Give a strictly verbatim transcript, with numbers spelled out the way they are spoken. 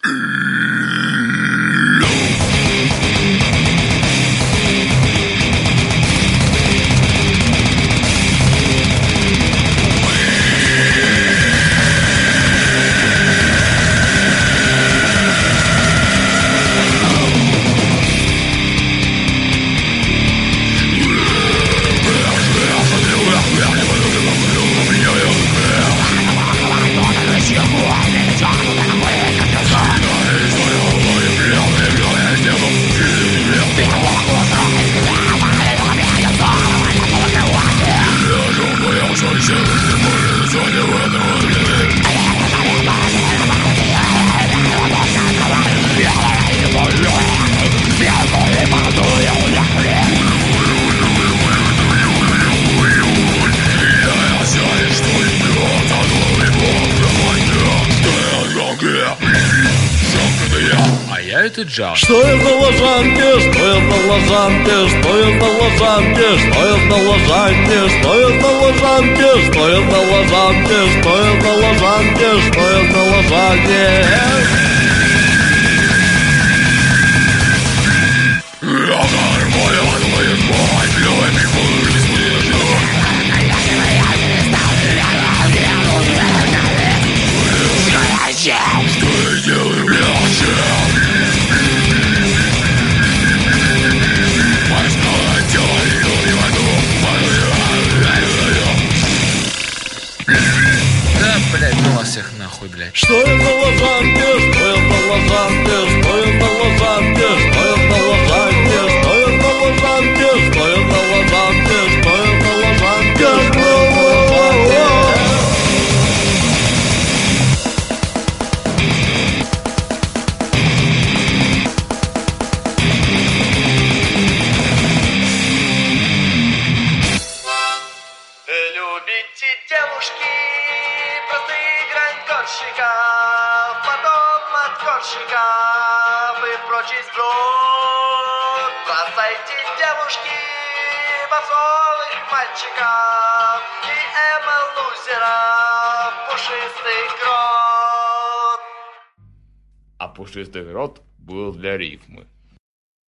Джаз. Что я на лазанье, что я на лазанье, что я на лазанье, что я на лазанье, что я на лазанье, что я на лазанье, что я на лазанье, что я на лазанье. Что я делаю, блядь, ну вас всех нахуй, блядь. Что я на лазанье, что я на лазанье, что я на лазанье, что я на лазанье, что я на лазанье, что я на лазанье, что я на лазанье, что я на лазанье. Любите девушки простые гранкорщика, потом от корщика вы прочесть бруд. Бросайте девушки басовых мальчиков и эмо лузера пушистый крот. А пушистый крот был для рифмы.